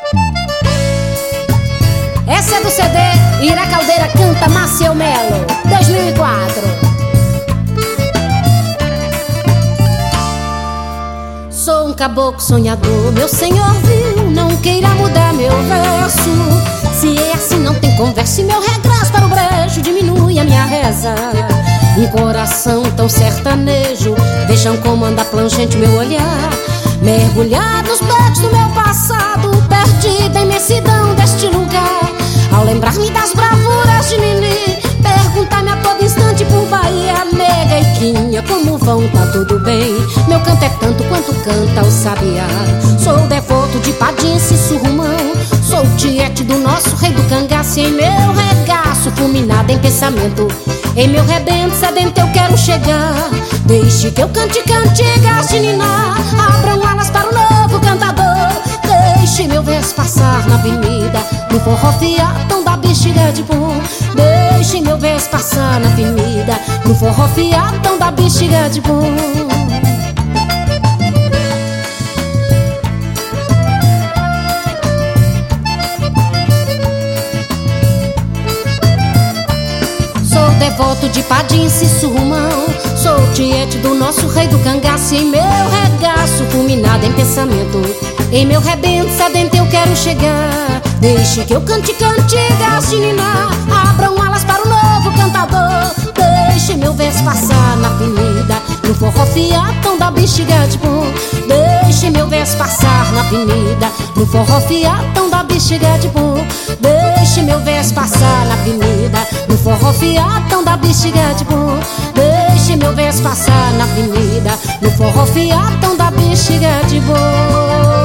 Essa é do CD Ira Caldeira canta Maciel Melo, 2004. Sou um caboclo sonhador, meu senhor viu, não queira mudar meu verso. Se é assim não tem conversa e meu regresso para o brejo diminui a minha reza. Um coração tão sertanejo, vejam como anda plangente meu olhar, mergulhado nos beijos do meu passado, perdido em imensidão deste lugar. Ao lembrar-me das bravuras de Nini, perguntar-me a todo instante por Bahia, Mega e Quinha, como vão? Tá tudo bem? Meu canto é tanto quanto canta o sabiá. Sou devoto de Padim, Sussurrumão, sou tiete do nosso rei do cangaço. Em meu regaço, fulminado em pensamento, em meu rebento sedento eu quero chegar. Deixe que eu cante cantigas de niná, abram alas para o novo cantador. Deixe meu verso passar na avenida, no forró fiatão da bexiga de bom. Deixe meu verso passar na avenida, no forró fiatão da bexiga de bom. Sou devoto de Padim, Sussurrumão, sou tiete do nosso rei do cangaço. Em meu regaço, fulminado em pensamento, em meu rebento sedento eu quero chegar. Deixe que eu cante cantigas de niná, abram alas para o novo cantador. Deixe meu verso passar na avenida, no forró fiatão da bexiga de bom. Deixe meu verso passar na avenida, no forró fiatão da bexiga de bom. Deixe meu verso passar na avenida, no forró fiatão da bexiga de bom. Deixe meu verso passar na avenida, no forró fiatão da bexiga de bom.